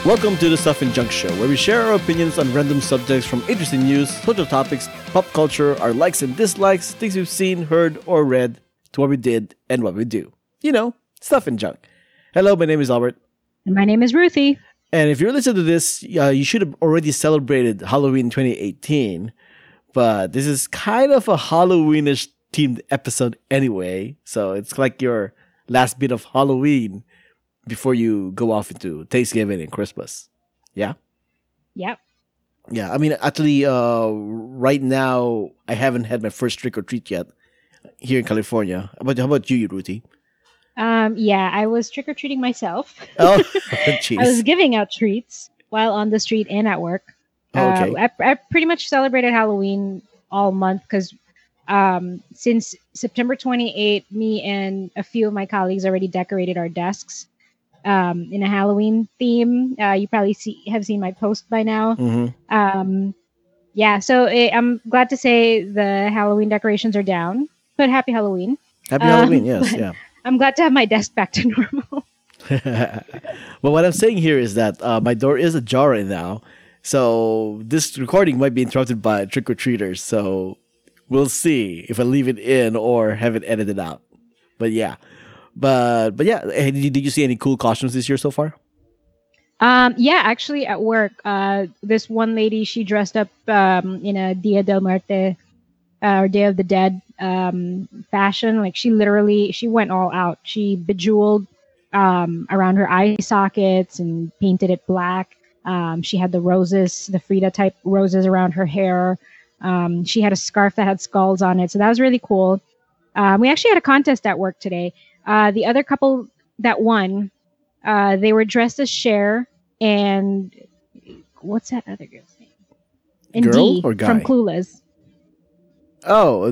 Welcome to the Stuff and Junk Show, where we share our opinions on random subjects from interesting news, social topics, pop culture, our likes and dislikes, things we've seen, heard, or read, to what we did and what we do. You know, stuff and junk. Hello, my name is Albert. And my name is Ruthie. And if you're listening to this, you should have already celebrated Halloween 2018. But this is kind of a Halloweenish themed episode anyway. So it's like your last bit of Halloween before you go off into Thanksgiving and Christmas. Yeah? Yep. Yeah, I mean, actually, right now, I haven't had my first trick or treat yet here in California. How about you, Ruthie? Yeah, I was trick-or-treating myself. Oh, jeez. I was giving out treats while on the street and at work. Oh, okay. I pretty much celebrated Halloween all month because since September 28th, me and a few of my colleagues already decorated our desks in a Halloween theme. You probably have seen my post by now. Mm-hmm. Yeah, so I'm glad to say the Halloween decorations are down. But happy Halloween. Happy Halloween, yes, yeah. I'm glad to have my desk back to normal. Well, what I'm saying here is that my door is ajar right now. So this recording might be interrupted by trick-or-treaters. So we'll see if I leave it in or have it edited out. But yeah. But yeah, did you see any cool costumes this year so far? Yeah, actually at work, this one lady, she dressed up in a Dia del Muerte or Day of the Dead fashion. Like she went all out. She bejeweled around her eye sockets and painted it black. She had the roses, the Frida type roses around her hair. She had a scarf that had skulls on it. So that was really cool. We actually had a contest at work today. The other couple that won, they were dressed as Cher and what's that other girl's name? And Girl Dee or guy? from Clueless. Oh,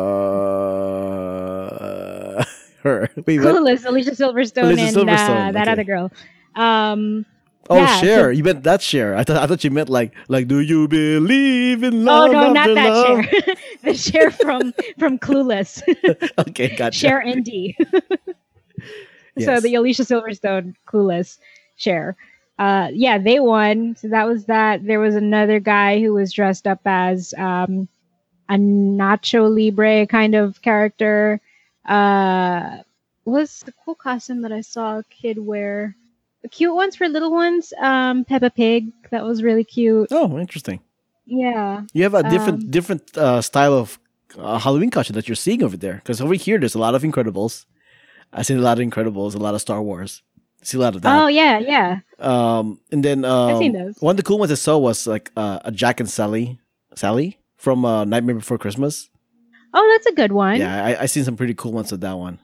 her. Wait, what? Clueless, Alicia Silverstone, and that okay. other girl. Oh, yeah, Cher. so- You meant that Cher. I thought you meant like do you believe in Oh love? no, not after that love? Cher. The Cher from Clueless. Okay, gotcha. Cher and Dee. So Yes. the Alicia Silverstone Clueless Cher. Yeah, they won. So that was that. There was another guy who was dressed up as a Nacho Libre kind of character. Was the cool costume that I saw a kid wear? The cute ones for little ones. Peppa Pig. That was really cute. Oh, interesting. Yeah. You have a different style of Halloween costume that you're seeing over there. Because over here, there's a lot of Incredibles. I see a lot of Incredibles, a lot of Star Wars. I see a lot of that. Oh yeah, yeah. And then I've seen those. one of the cool ones I saw was like a Jack and Sally from Nightmare Before Christmas. Oh, that's a good one. Yeah, I seen some pretty cool ones of that one.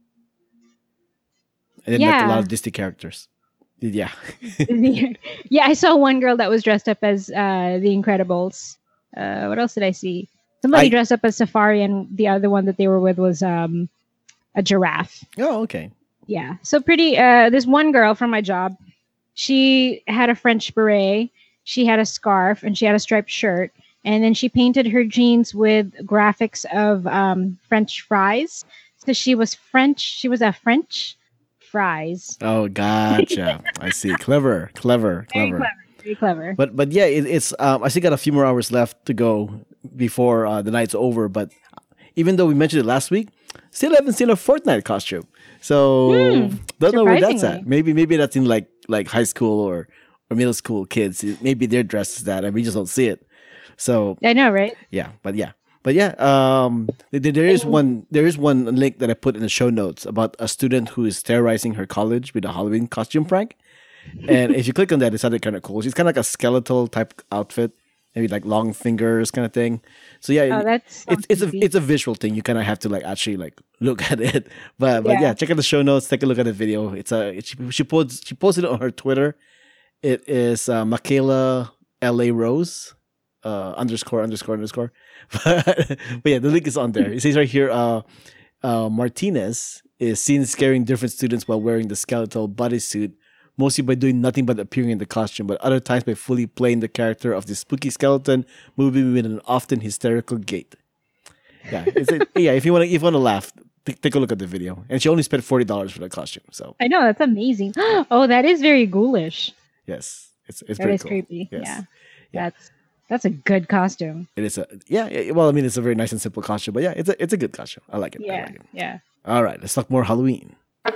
And then like Yeah. a lot of Disney characters. Yeah. Yeah, I saw one girl that was dressed up as the Incredibles. What else did I see? Somebody dressed up as Safari, and the other one that they were with was a giraffe. Oh, okay. Yeah, so pretty. This one girl from my job, she had a French beret, she had a scarf, and she had a striped shirt. And then she painted her jeans with graphics of French fries. So she was French. She was a French fries. Oh, gotcha. I see. Clever. Very clever. But yeah, it's I still got a few more hours left to go before the night's over. But even though we mentioned it last week, still haven't seen a Fortnite costume. So don't know where that's at. Surprisingly. Maybe that's in like high school or middle school kids. Maybe they're dressed as that, and we just don't see it. So I know, right? yeah. There is one link that I put in the show notes about a student who is terrorizing her college with a Halloween costume prank. And if you click on that, it sounded kind of cool. She's kind of like a skeletal type outfit, maybe like long fingers kind of thing. So yeah, it's a visual thing. You kind of have to like actually like look at it. But yeah, check out the show notes. Take a look at the video. She posted it on her Twitter. It is Michaela LA Rose ___. But yeah, the link is on there. It says right here, Martinez is seen scaring different students while wearing the skeletal bodysuit, mostly by doing nothing but appearing in the costume, but other times by fully playing the character of the spooky skeleton, moving with an often hysterical gait. Yeah, if you want to laugh, take a look at the video. And she only spent $40 for the costume. So I know, that's amazing. Oh, that is very ghoulish. Yes, it's That pretty is cool. creepy. Yes. Yeah. Yeah. That's a good costume. It is a well, I mean, it's a very nice and simple costume, but yeah, it's a good costume. I like it. I Yeah. like it. Yeah. All right, let's talk more Halloween.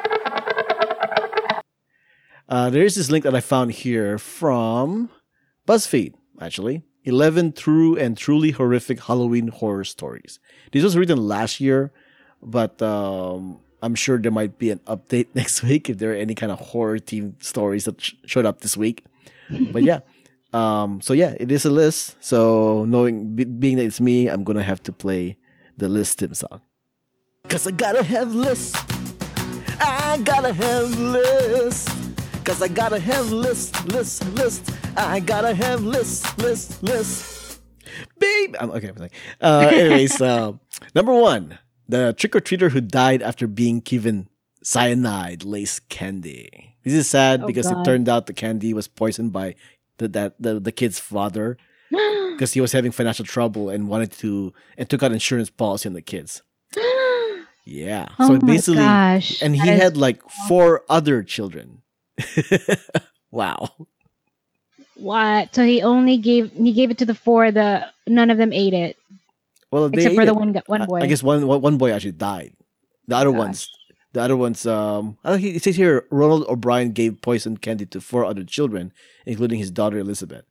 There is this link that I found here from BuzzFeed, actually. 11 true and truly horrific Halloween horror stories. This was written last year, but I'm sure there might be an update next week if there are any kind of horror themed stories that showed up this week. But yeah. So yeah, it is a list. So being that it's me, I'm going to have to play the list theme song. Cause I gotta have lists. I gotta have lists. Cause I gotta have lists. I gotta have lists. Babe! Okay, I'm like, anyways, number one, the trick-or-treater who died after being given cyanide-laced candy. This is sad because it God. turned out the candy was poisoned by the kid's father because he was having financial trouble and took out insurance policy on the kids. Yeah. Oh So my basically, gosh. and he That is had like 4 other children. Wow. what? So he gave it to the 4. None of them ate it Well, except for the one boy. I guess one boy actually died. The other Gosh. ones, it says here Ronald O'Brien gave poisoned candy to 4 other children, including his daughter Elizabeth.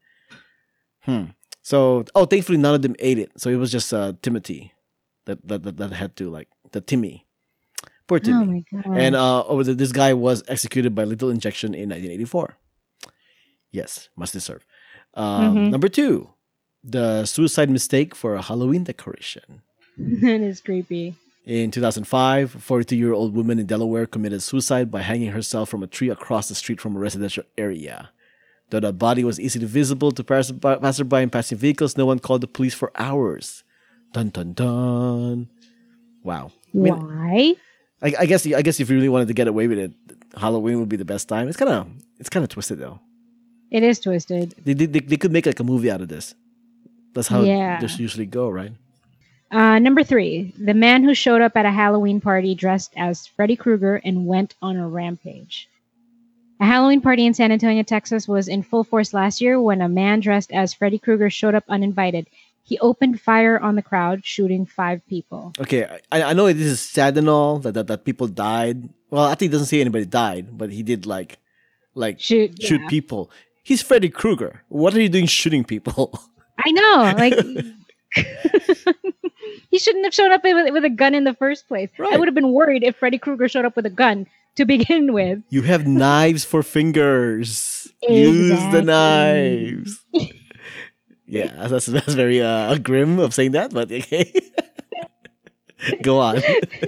So, thankfully none of them ate it. So it was just Timothy that had to, like, the Timmy. Poor Timmy. Oh my god. And this guy was executed by lethal injection in 1984. Yes, must deserve. Number 2, the suicide mistake for a Halloween decoration. That is creepy. In 2005, a 42-year-old woman in Delaware committed suicide by hanging herself from a tree across the street from a residential area. Though the body was easily visible to passerby and passing vehicles, no one called the police for hours. Dun dun dun. Wow. I mean, Why? I guess if you really wanted to get away with it, Halloween would be the best time. It's kind of twisted though. It is twisted. They could make like a movie out of this. That's how this usually go, right? Number 3, the man who showed up at a Halloween party dressed as Freddy Krueger and went on a rampage. A Halloween party in San Antonio, Texas was in full force last year when a man dressed as Freddy Krueger showed up uninvited. He opened fire on the crowd, shooting 5 people. Okay, I know this is sad and all that people died. Well, I think it doesn't say anybody died, but he did like shoot people. He's Freddy Krueger. What are you doing shooting people? I know, like he shouldn't have shown up with a gun in the first place. Right. I would have been worried if Freddy Krueger showed up with a gun to begin with. You have knives for fingers. Use the knives. Yeah, that's very grim of saying that, but okay. Go on.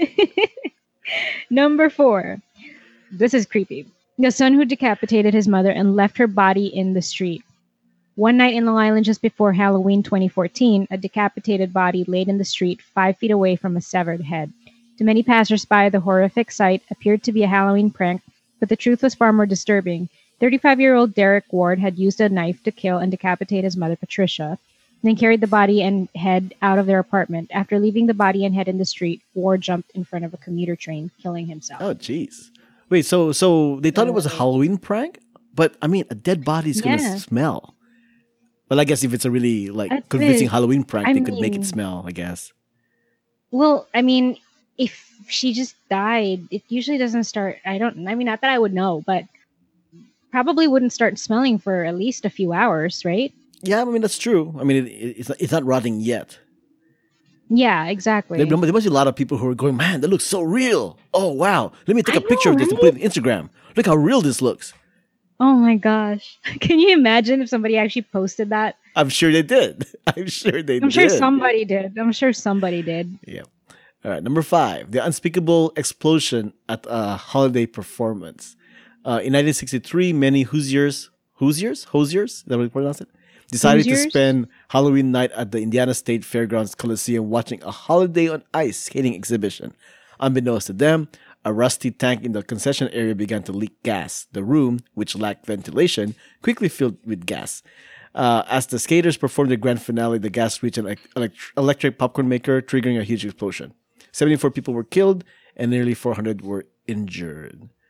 Number 4. This is creepy. The son who decapitated his mother and left her body in the street. One night in Long Island just before Halloween 2014, a decapitated body laid in the street 5 feet away from a severed head. To many passersby, the horrific sight appeared to be a Halloween prank, but the truth was far more disturbing. 35-year-old Derek Ward had used a knife to kill and decapitate his mother, Patricia, then carried the body and head out of their apartment. After leaving the body and head in the street, Ward jumped in front of a commuter train, killing himself. Oh, jeez. Wait, so they thought it was a Halloween prank? But, I mean, a dead body is going to smell. Well, I guess if it's a really, convincing Halloween prank, they could make it smell, I guess. Well, I mean, if she just died, it usually doesn't start... not that I would know, but probably wouldn't start smelling for at least a few hours, right? Yeah, I mean, that's true. I mean, it's not rotting yet. Yeah, exactly. There must be a lot of people who are going, man, that looks so real. Oh, wow. Let me take a picture of this and put it on Instagram. Look how real this looks. Oh my gosh. Can you imagine if somebody actually posted that? I'm sure they did. I'm sure somebody did. Yeah. All right. Number 5, the unspeakable explosion at a holiday performance. In 1963, many Hoosiers, is that what you pronounce it? Decided to spend Halloween night at the Indiana State Fairgrounds Coliseum watching a Holiday on Ice skating exhibition. Unbeknownst to them, a rusty tank in the concession area began to leak gas. The room, which lacked ventilation, quickly filled with gas. As the skaters performed the grand finale, the gas reached an electric popcorn maker, triggering a huge explosion. 74 people were killed, and nearly 400 were injured.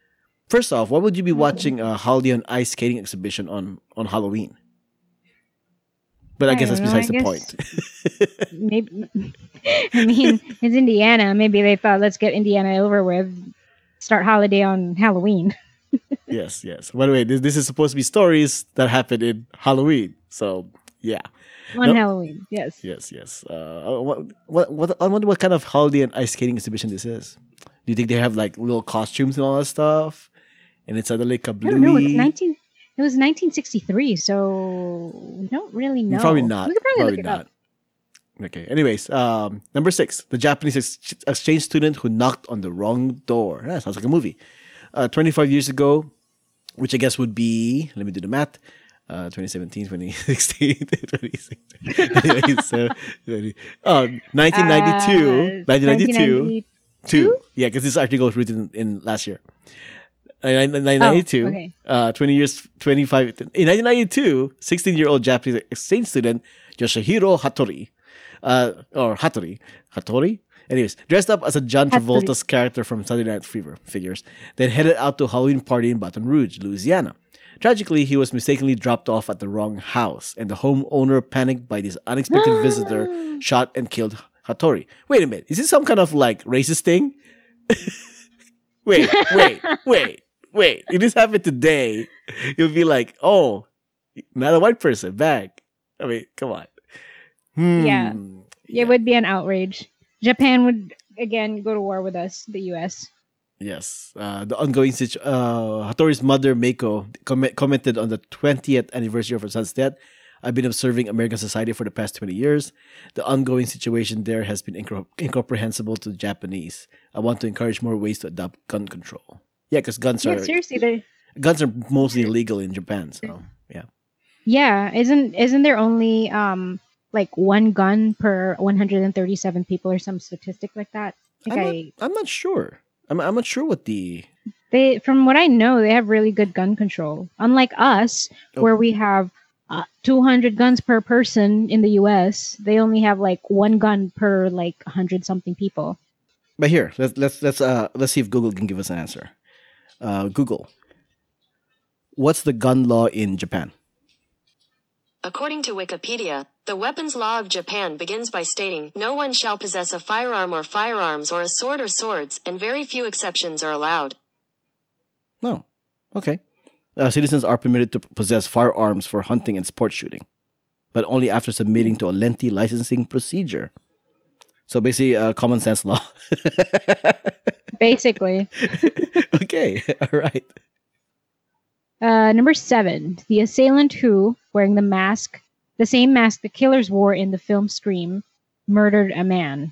First off, why would you be watching a holiday on ice skating exhibition on Halloween? But I I guess don't that's know. besides I the guess point. maybe. I mean, it's Indiana. Maybe they thought, let's get Indiana over with. Start holiday on Halloween. Yes, yes. By the way, this is supposed to be stories that happened in Halloween. So yeah. On No, Halloween, yes. yes, yes. I wonder what kind of holiday and ice skating exhibition this is. Do you think they have like little costumes and all that stuff? And it's suddenly I don't know. It's kablooey? 19. It was 1963, so we don't really know. Probably not. We could probably Probably look it up. not. Okay. Anyways, number 6, the Japanese exchange student who knocked on the wrong door. That sounds like a movie. 25 years ago, which I guess would be, let me do the math. 2017, 2016, 2016, 1992, 1992, 2. Yeah, because this article was written in last year. 1992, okay. 20 years, 25. In 1992, 16-year-old Japanese exchange student Yoshihiro Hattori, or Hattori? Anyways, dressed up as a John Travolta's character from Saturday Night Fever, figures, then headed out to a Halloween party in Baton Rouge, Louisiana. Tragically, he was mistakenly dropped off at the wrong house, and the homeowner, panicked by this unexpected visitor, shot and killed Hattori. Wait a minute, is this some kind of like racist thing? wait. If this happened today, it would be like, oh, not a white person, back. I mean, come on. Yeah. It would be an outrage. Japan would again go to war with us, the U.S. Yes. The ongoing situation. Hattori's mother, Meiko, commented on the 20th anniversary of her son's death. I've been observing American society for the past 20 years. The ongoing situation there has been incomprehensible to the Japanese. I want to encourage more ways to adopt gun control. Yeah, because guns are mostly illegal in Japan. So yeah. Yeah, isn't there only like one gun per 137 people or some statistic like that? I'm not sure. I'm not sure what they, from what I know, they have really good gun control. Unlike us, where we have 200 guns per person in the U.S., they only have like one gun per like 100 something people. But here, let's see if Google can give us an answer. Google, what's the gun law in Japan? According to Wikipedia, the weapons law of Japan begins by stating, no one shall possess a firearm or firearms or a sword or swords, and very few exceptions are allowed. No. Okay. Citizens are permitted to possess firearms for hunting and sport shooting, but only after submitting to a lengthy licensing procedure. So basically, common sense law. Basically. Okay. All right. Number 7, the assailant who, wearing the same mask the killers wore in the film Scream, murdered a man.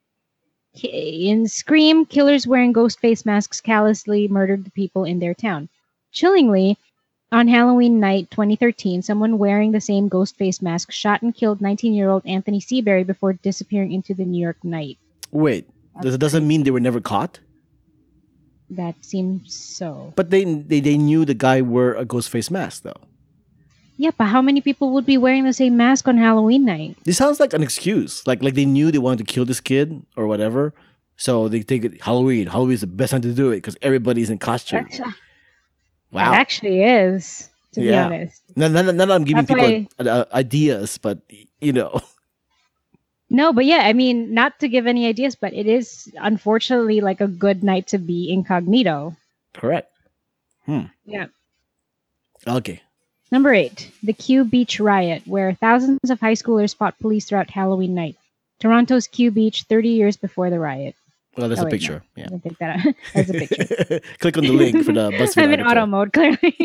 In Scream, killers wearing ghost face masks callously murdered the people in their town. Chillingly, on Halloween night 2013, someone wearing the same ghost face mask shot and killed 19-year-old Anthony Seabury before disappearing into the New York night. Wait, doesn't mean they were never caught? That seems so. But they knew the guy wore a ghost face mask, though. Yeah, but how many people would be wearing the same mask on Halloween night? This sounds like an excuse. Like they knew they wanted to kill this kid or whatever. So they take it Halloween. Halloween is the best time to do it because everybody's in costume. Wow. It actually is, to be honest. Not that I'm giving people ideas, but you know. No, but yeah, I mean, not to give any ideas, but it is unfortunately like a good night to be incognito. Correct. Yeah. Okay. Number 8, the Q Beach riot, where thousands of high schoolers fought police throughout Halloween night. Toronto's Q Beach, 30 years before the riot. Well, that's a picture. No, yeah. I didn't take that out. That's a picture. Click on the link for the BuzzFeed I'm in article. auto mode, clearly.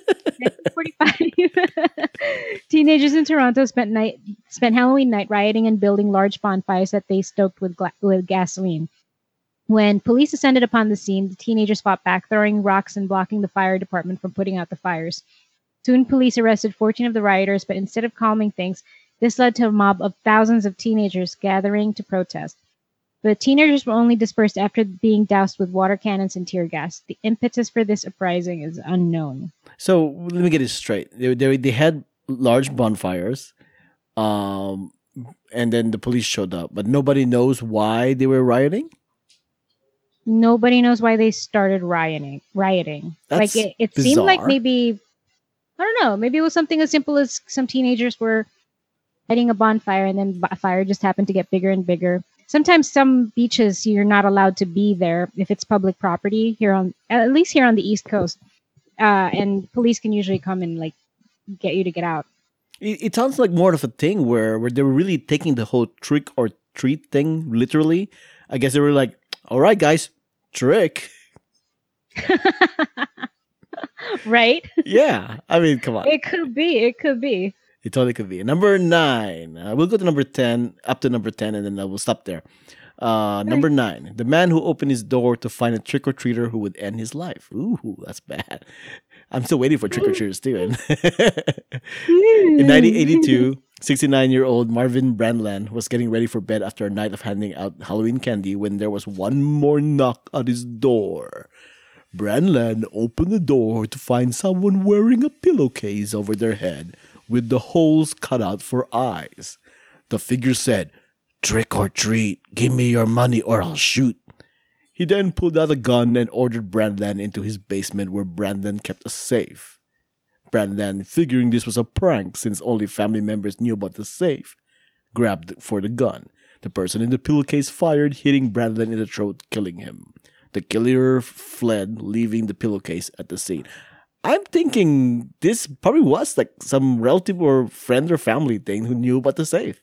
1945. Teenagers in Toronto spent Halloween night rioting and building large bonfires that they stoked with gasoline. When police ascended upon the scene, the teenagers fought back, throwing rocks and blocking the fire department from putting out the fires. Soon, police arrested 14 of the rioters, but instead of calming things, this led to a mob of thousands of teenagers gathering to protest. The teenagers were only dispersed after being doused with water cannons and tear gas. The impetus for this uprising is unknown. So let me get this straight. They had large bonfires, and then the police showed up, but nobody knows why they were rioting? Nobody knows why they started rioting. That's Like it seemed like bizarre. maybe I don't know. Maybe it was something as simple as some teenagers were lighting a bonfire, and then a fire just happened to get bigger and bigger. Sometimes some beaches you're not allowed to be there if it's public property here on at least here on the East Coast, and police can usually come and like get you to get out. It sounds like more of a thing where they were really taking the whole trick or treat thing literally. I guess they were like, all right, guys, trick. Right? Yeah. I mean, come on. It could be. It could be. It totally could be. Number 9. We'll go to number 10, up to number 10, and then we'll stop there. Number 9. The man who opened his door to find a trick-or-treater who would end his life. Ooh, that's bad. I'm still waiting for trick-or-treaters too. In 1982, 69-year-old Marvin Brandland was getting ready for bed after a night of handing out Halloween candy when there was one more knock at his door. Brandland opened the door to find someone wearing a pillowcase over their head with the holes cut out for eyes. The figure said, "Trick or treat, give me your money or I'll shoot." He then pulled out a gun and ordered Brandland into his basement where Brandland kept a safe. Brandland, figuring this was a prank since only family members knew about the safe, grabbed for the gun. The person in the pillowcase fired, hitting Brandland in the throat, killing him. The killer fled, leaving the pillowcase at the scene. I'm thinking this probably was like some relative or friend or family thing who knew about the safe.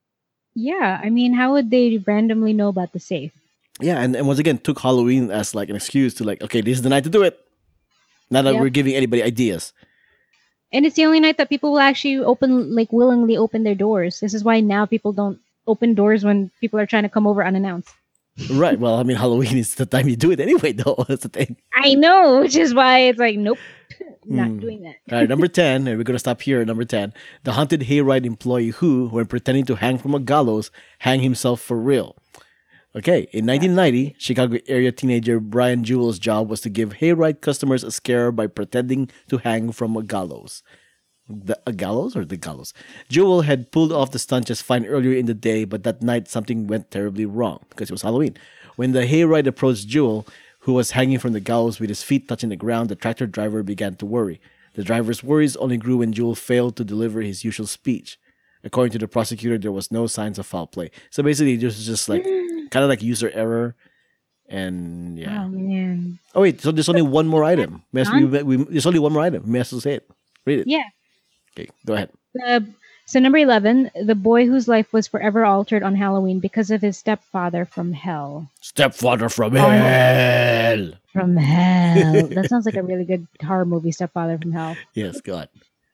Yeah, I mean, how would they randomly know about the safe? Yeah, and once again, took Halloween as like an excuse to like, okay, this is the night to do it. Not that Yep. we're giving anybody ideas. And it's the only night that people will actually willingly open their doors. This is why now people don't open doors when people are trying to come over unannounced. Right. Well, I mean, Halloween is the time you do it anyway, though. That's the thing. I know, which is why it's like, nope, not doing that. All right, number 10, and we're going to stop here at number 10. The haunted hayride employee who, when pretending to hang from a gallows, hang himself for real. Okay, in 1990, Chicago area teenager Brian Jewell's job was to give hayride customers a scare by pretending to hang from a gallows. A gallows or the gallows? Jewell had pulled off the stunt just fine earlier in the day, but that night something went terribly wrong because it was Halloween. When the hayride approached Jewell, who was hanging from the gallows with his feet touching the ground, the tractor driver began to worry. The driver's worries only grew when Jewell failed to deliver his usual speech. According to the prosecutor, there was no signs of foul play. So basically, this was just like kind of like user error, and yeah. Oh, man. Oh wait, so there's only one more item. There's only one more item. We have to say it. Read it. Yeah. Okay, go ahead. So number 11, the boy whose life was forever altered on Halloween because of his stepfather from hell. Stepfather from hell. From hell. That sounds like a really good horror movie, Stepfather from Hell. Yes, God.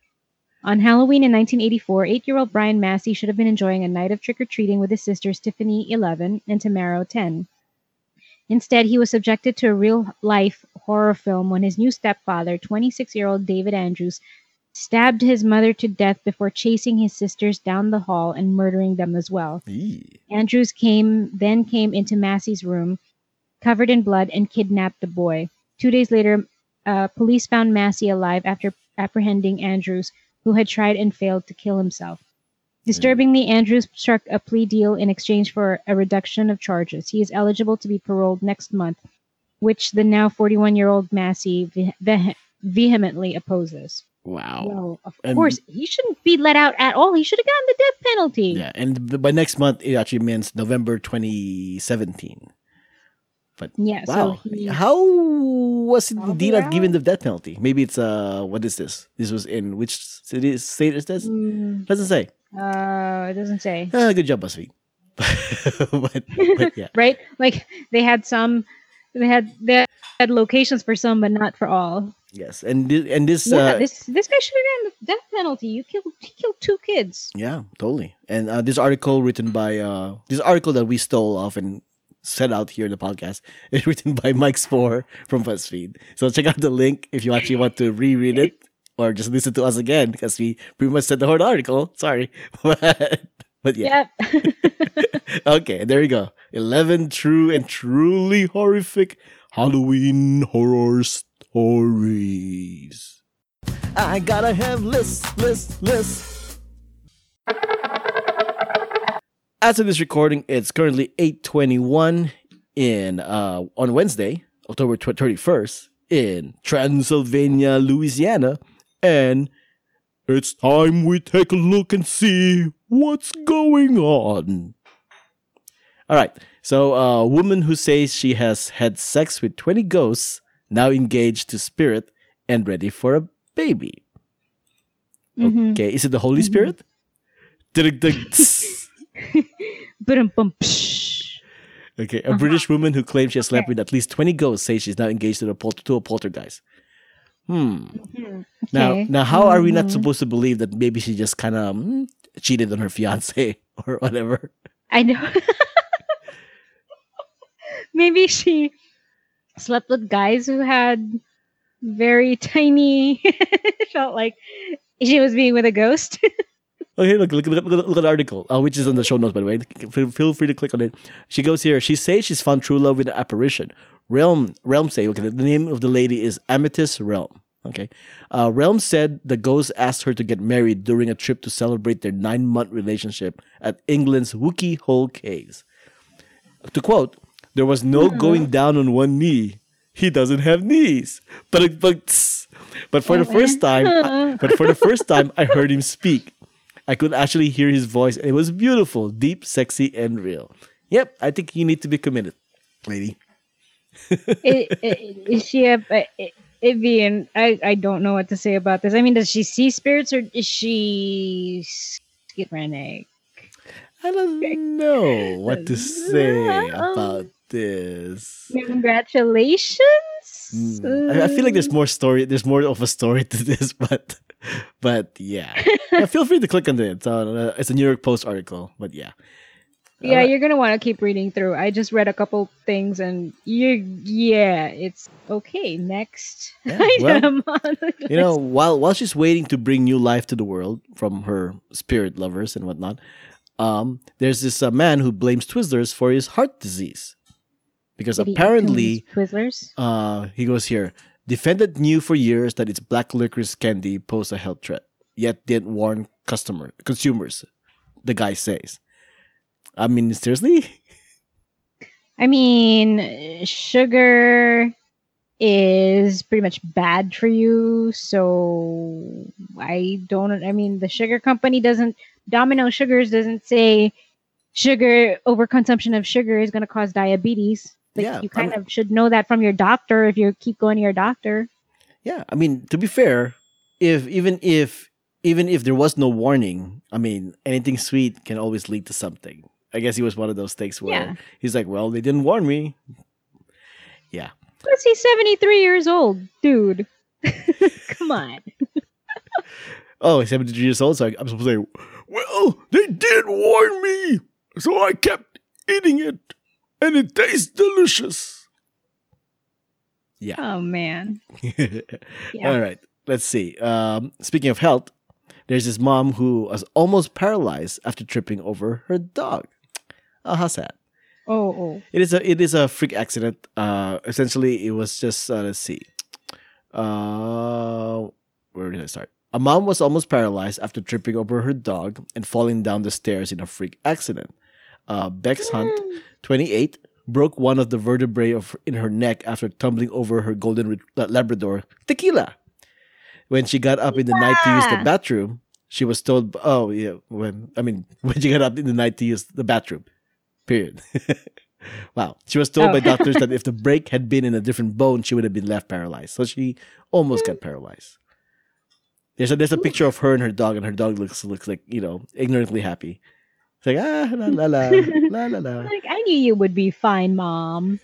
On Halloween in 1984, 8-year-old Brian Massey should have been enjoying a night of trick-or-treating with his sisters Tiffany, 11, and Tamaro, 10. Instead, he was subjected to a real-life horror film when his new stepfather, 26-year-old David Andrews, stabbed his mother to death before chasing his sisters down the hall and murdering them as well. Eee. Andrews came into Massey's room, covered in blood, and kidnapped the boy. 2 days later, police found Massey alive after apprehending Andrews, who had tried and failed to kill himself. Disturbingly, Andrews struck a plea deal in exchange for a reduction of charges. He is eligible to be paroled next month, which the now 41-year-old Massey vehemently opposes. Wow. Well, of And- course, he shouldn't be let out at all. He should have gotten the death penalty. Yeah, and by next month, it actually means November 2017. But Yeah, wow, so he how was it Probably indeed not out. given the death penalty? Maybe it's what is this? This was in which state is this? Doesn't say. it doesn't say. Good job, BuzzFeed. but yeah, Right? Like they had locations for some, but not for all. yes, and this Yeah, this guy should have gotten the death penalty. He killed 2 kids. yeah, totally. And this article written by this article that we stole off and set out here in the podcast is written by Mike Spore from BuzzFeed. So check out the link if you actually want to reread it or just listen to us again because we pretty much said the whole article. Sorry, but yeah. Yep. Okay, there you go. 11 true and truly horrific Halloween horror stories. I gotta have lists. As of this recording, it's currently 8:21 in on Wednesday, October 31st, in Transylvania, Louisiana, and it's time we take a look and see what's going on. All right. So, a woman who says she has had sex with 20 ghosts, now engaged to spirit and ready for a baby. Mhm. Okay. Is it the Holy Spirit? Ba-dum-bum, psh. Okay. A British woman who claims she has slept with at least 20 ghosts says she's now engaged to a poltergeist. Mhm. Now, Okay. how are we not supposed to believe that maybe she just kind of cheated on her fiance or whatever? I know. Maybe she slept with guys who had very tiny. Felt like she was being with a ghost. Okay, look at the article, which is on the show notes, by the way. Feel free to click on it. She goes here. She says she's found true love with an apparition. Realm say, okay, the name of the lady is Amethyst Realm. Okay. Realm said the ghost asked her to get married during a trip to celebrate their 9-month relationship at England's Wookey Hole Caves. To quote, there was no going down on one knee. He doesn't have knees. But for the first time, I heard him speak. I could actually hear his voice, and it was beautiful, deep, sexy, and real. Yep, I think you need to be committed, lady. Is she a Vivian? I don't know what to say about this. I mean, does she see spirits or is she schizophrenic? I don't know what to say about this. Congratulations. I feel like there's more story. There's more of a story to this, but yeah. Feel free to click on it. It's a New York Post article, but yeah. Yeah, you're gonna want to keep reading through. I just read a couple things, and it's okay. Next item on the list. While she's waiting to bring new life to the world from her spirit lovers and whatnot, there's this man who blames Twizzlers for his heart disease. Because Did he apparently, Twizzlers. He goes here, defendant knew for years that its black licorice candy posed a health threat, yet didn't warn consumers, the guy says. I mean, seriously? I mean, sugar is pretty much bad for you, so the sugar company Domino Sugars doesn't say overconsumption of sugar is going to cause diabetes. You kind of should know that from your doctor if you keep going to your doctor. Yeah, I mean, to be fair, even if there was no warning, I mean, anything sweet can always lead to something. I guess he was one of those things where he's like, well, they didn't warn me. Yeah. Plus, he's 73 years old, dude. Come on. Oh, he's 73 years old, so I'm supposed to say, well, they did warn me, so I kept eating it, and it tastes delicious. Yeah. Oh, man. All right. Let's see. Speaking of health, there's this mom who was almost paralyzed after tripping over her dog. Oh, how sad. Oh. It is a freak accident. Essentially, it was just let's see. Where did I start? A mom was almost paralyzed after tripping over her dog and falling down the stairs in a freak accident. Bex Hunt, 28, broke one of the vertebrae in her neck after tumbling over her golden Labrador, Tequila. When she got up in the night to use the bathroom, she was told, when she got up in the night to use the bathroom, period. Wow. She was told by doctors that if the break had been in a different bone, she would have been left paralyzed. So she almost got paralyzed. There's a picture of her and her dog looks like, ignorantly happy. It's like, la la la, la la la. Like, I knew you would be fine, Mom.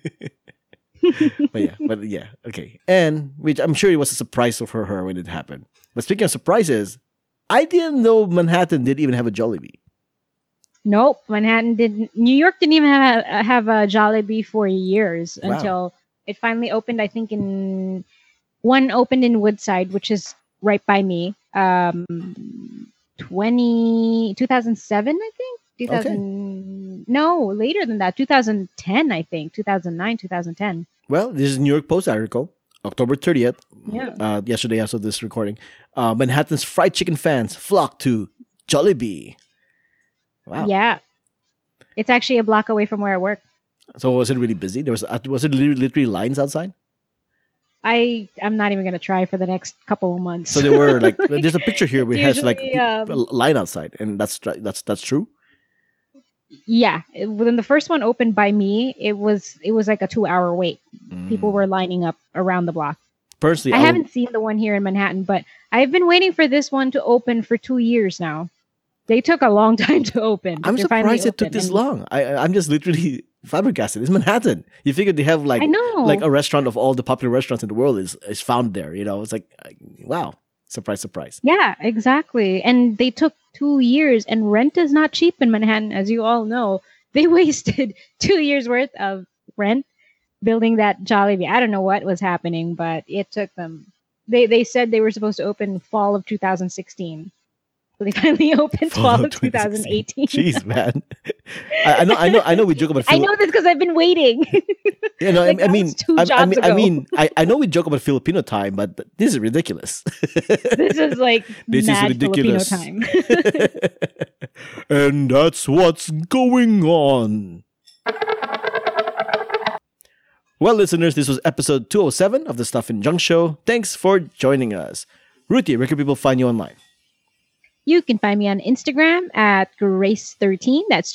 But yeah, okay. And which I'm sure it was a surprise for her when it happened. But speaking of surprises, I didn't know Manhattan didn't even have a Jollibee. Nope, Manhattan didn't. New York didn't even have a Jollibee for years until it finally opened. I think one opened in Woodside, which is right by me. 2007, I think. 2000. No, later than that. 2010, I think. 2009, 2010. Well, this is a New York Post article, October 30th. Yeah. Yesterday, as of this recording, Manhattan's fried chicken fans flock to Jollibee. Wow. Yeah. It's actually a block away from where I work. So was it really busy? Was it literally lines outside? I'm not even gonna try for the next couple of months. So there were like there's a picture here where it has like Usually, a line outside, and that's true. yeah, when the first one opened by me, it was like a 2-hour wait. People were lining up around the block. Personally, I haven't seen the one here in Manhattan, but I've been waiting for this one to open for 2 years now. They took a long time to open. I'm They're finally surprised it took open, this and long. I'm just literally flabbergasted. It's Manhattan. You figured they have like I know. like a restaurant of all the popular restaurants in the world is found there. You know, it's like wow, surprise, surprise. Yeah, exactly. And they took 2 years, and rent is not cheap in Manhattan, as you all know. They wasted 2 years worth of rent building that Jollibee. I don't know what was happening, but it took them. They said they were supposed to open fall of 2016. So they finally opened fall of 2018. Jeez, man. I know. We joke about. I know this because I've been waiting. You know, Like, I that mean, was 2 jobs ago. I know we joke about Filipino time, but this is ridiculous. This is like This is mad ridiculous. Filipino time. And that's what's going on. Well, listeners, this was episode 207 of the Stuff in Junk Show. Thanks for joining us. Ruthie, where can people find you online? You can find me on Instagram at Grace13. That's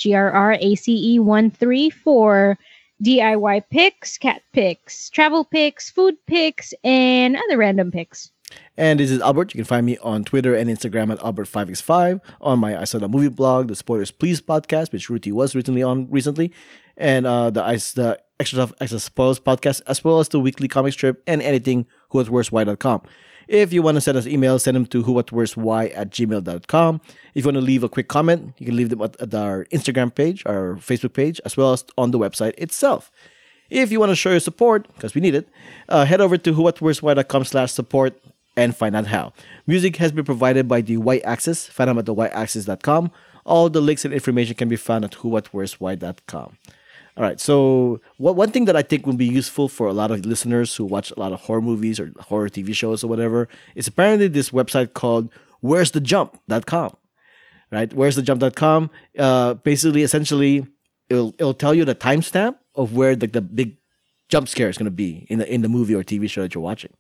GRRACE13 for DIY pics, cat pics, travel pics, food pics, and other random pics. And this is Albert. You can find me on Twitter and Instagram at Albert5x5, on my I Saw the Movie blog, the Spoilers Please podcast, which Ruthie was recently, and the Extra Stuff Extra Spoils podcast, as well as the weekly comic strip and anything whowhatworstwhy.com. If you want to send us emails, send them to whowhatworstwhy@gmail.com. If you want to leave a quick comment, you can leave them at our Instagram page, our Facebook page, as well as on the website itself. If you want to show your support, because we need it, head over to whowhatworstwhy.com/support and find out how. Music has been provided by the Y Axis. Find them at theyAxis.com. All the links and information can be found at whowhatworstwhy.com. All right, so one thing that I think will be useful for a lot of listeners who watch a lot of horror movies or horror TV shows or whatever is apparently this website called where'sthejump.com. Right? Where'sthejump.com, essentially, it'll tell you the timestamp of where the big jump scare is going to be in the movie or TV show that you're watching.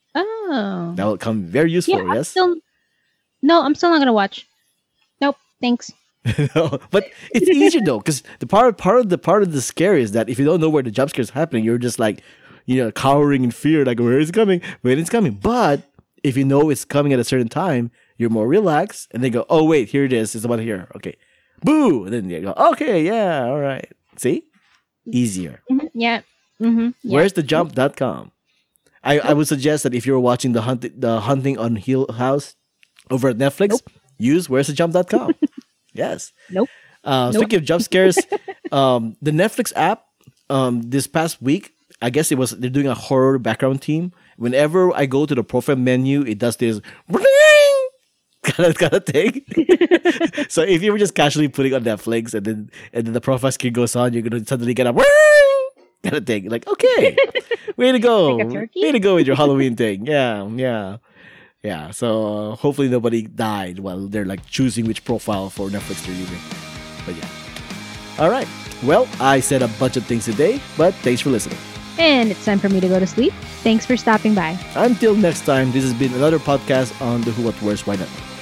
Oh. That will come very useful, Yeah, yes? I'm still not going to watch. Nope, thanks. But it's easier though, because the part of the scare is that if you don't know where the jump scare is happening, you're just like, cowering in fear, like where is it coming? When it's coming. But if you know it's coming at a certain time, you're more relaxed, and they go, oh wait, here it is. It's about here. Okay, boo, and then you go, okay, yeah, all right. See, easier. Mm-hmm, yeah. Mm-hmm, yeah. Where's the jump.com? I would suggest that if you're watching the Hunting on Hill House over at Netflix, use Where's the Jump.com. Yes. Speaking of jump scares, the Netflix app, this past week, I guess they're doing a horror background theme. Whenever I go to the profile menu, it does this kind of thing. So if you were just casually putting on Netflix and then the profile screen goes on, you're gonna suddenly get a kind of thing. Like, okay, way to go, like a turkey? Way to go with your Halloween thing. Yeah. So hopefully nobody died while they're like choosing which profile for Netflix they're using. But yeah. All right. Well, I said a bunch of things today, but thanks for listening. And it's time for me to go to sleep. Thanks for stopping by. Until next time, this has been another podcast on the Who What Where's Why Network.